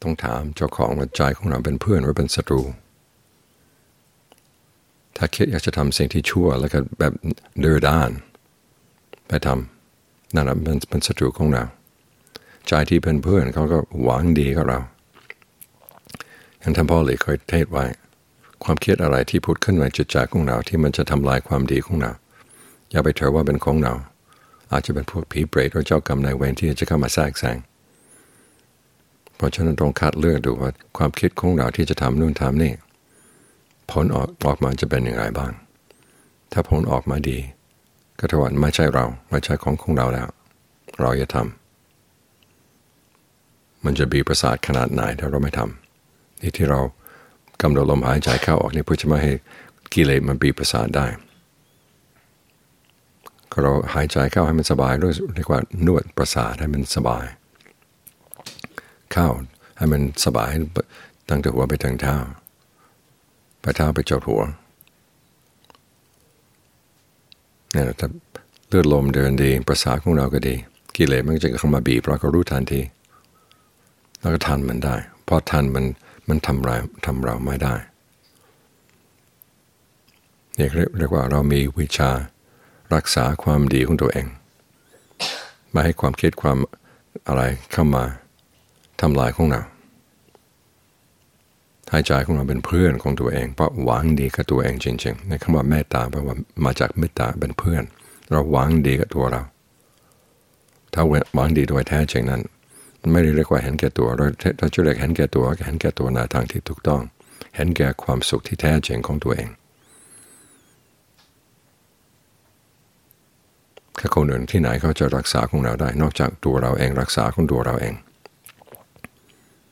ต้องถามเจ้าของว่าใจของเราเป็นเพื่อนหรือเป็นศัตรูถ้าคิดอยากจะทำสิ่งที่ชั่วแล้วก็แบบดื้อด้านไปทำนั่นแหละเป็นศัตรูของเราใจที่เป็นเพื่อนเขาก็หวังดีกับเราอย่างท่านพ่อหลีเคยเทศไว้ความคิดอะไรที่พูดขึ้นในจิตใจของเราที่มันจะทำลายความดีของเราอย่าไปถือว่าเป็นของเราอาจจะเป็นพวกผีเปรตหรือเจ้ากรรมนายเวรที่จะเข้ามาแทรกแซงเพราะฉะนั้นต้องคัดเลือกดูว่าความคิดของเราที่จะทำนู่นทำนี่ผลออกมาจะเป็นอย่างไรบ้างถ้าผลออกมาดีก็ถือว่าไม่ใช่เราไม่ใช่ของเราแล้วเราอย่าทำมันจะบีบประสาทขนาดไหนถ้าเราไม่ทำที่เรากำหนดลมหายใจเข้าออกนี่เพื่อจะไม่ให้กิเลสมันบีบประสาทได้ก็เราหายใจเข้าให้มันสบายด้วยเรียกว่านวดประสาทให้มันสบายเข้าให้มันสบายตั้งแต่หัวไปถึงเท้าไปเท้าไปจดหัวเนี่ยถ้าเลือดลมเดินดีประสาทของเราก็ดีกิเลสมันจะเข้ามาบีบเราก็รู้ทันทีแล้วก็ทันมันได้พอทันมันทำเราไม่ได้เนี่ยเรียกว่าเรามีวิชารักษาความดีของตัวเองไม่ให้ความคิดความอะไรเข้ามาทำลายของเราหายใจของเราเป็นเพื่อนของตัวเองเพราะหวังดีกับตัวเองจริงๆในคำว่าเมตตาแปลว่ามาจากเมตตาเป็นเพื่อนเราหวังดีกับตัวเราถ้าหวังดีโดยแท้จริงนั้นไม่ได้เรียกว่าเห็นแก่ตัวเราจะเรียกเห็นแก่ตัวก็เห็นแก่ตัวในทางที่ถูกต้องเห็นแก่ความสุขที่แท้จริงของตัวเองแค่คนอื่นที่ไหนเขาจะรักษาของเราได้นอกจากตัวเราเองรักษาของตัวเราเอง